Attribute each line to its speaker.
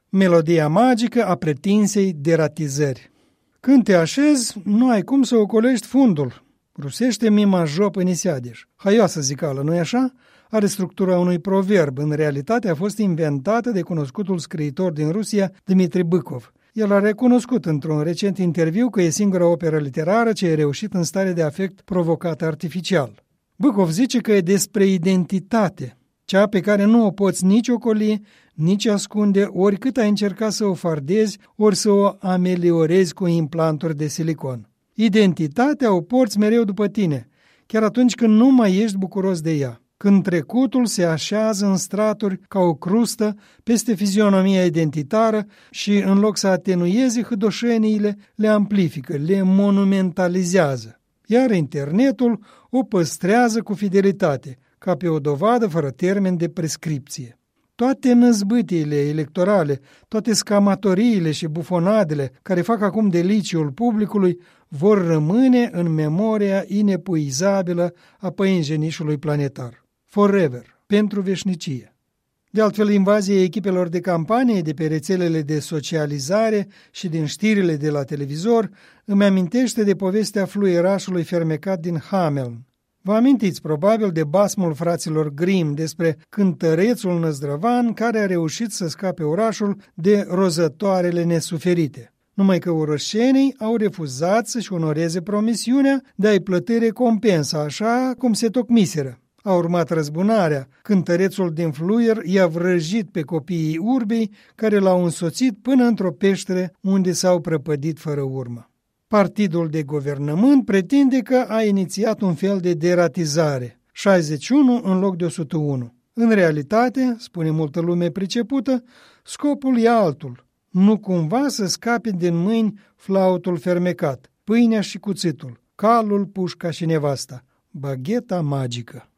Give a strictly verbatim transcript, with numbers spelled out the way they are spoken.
Speaker 1: Melodia magică a pretinsei deratizări. Când te așezi, nu ai cum să ocolești fundul. Rusește mima jop în Isiadeș. Haioasă zicală, nu-i așa? Are structura unui proverb. În realitate a fost inventată de cunoscutul scriitor din Rusia, Dmitri Bâkov. El a recunoscut într-un recent interviu că e singura operă literară ce a reușit în stare de afect provocat artificial. Bâkov zice că e despre identitate, cea pe care nu o poți nici ocoli, nici ascunde, oricât ai încerca să o fardezi, ori să o ameliorezi cu implanturi de silicon. Identitatea o porți mereu după tine, chiar atunci când nu mai ești bucuros de ea. Când trecutul se așează în straturi ca o crustă peste fizionomia identitară și, în loc să atenueze hâdoșeniile, le amplifică, le monumentalizează. Iar internetul o păstrează cu fidelitate, ca pe o dovadă fără termen de prescripție. Toate năzbâtiile electorale, toate scamatoriile și bufonadele care fac acum deliciul publicului vor rămâne în memoria inepuizabilă a păienjenișului planetar. Forever, pentru veșnicie. De altfel, invazia echipelor de campanie de pe rețelele de socializare și din știrile de la televizor îmi amintește de povestea fluierașului fermecat din Hameln. Vă amintiți probabil de basmul fraților Grimm despre cântărețul năzdrăvan care a reușit să scape orașul de rozătoarele nesuferite. Numai că orășenii au refuzat să-și onoreze promisiunea de a-i plăti recompensa, așa cum se tocmiseră. A urmat răzbunarea. Cântărețul din fluier i-a vrăjit pe copiii urbei care l-au însoțit până într-o peșteră unde s-au prăpădit fără urmă. Partidul de guvernământ pretinde că a inițiat un fel de deratizare, șaizeci și unu în loc de o sută unu. În realitate, spune multă lume pricepută, scopul e altul. Nu cumva să scape din mâini flautul fermecat, pâinea și cuțitul, calul, pușca și nevasta, bagheta magică.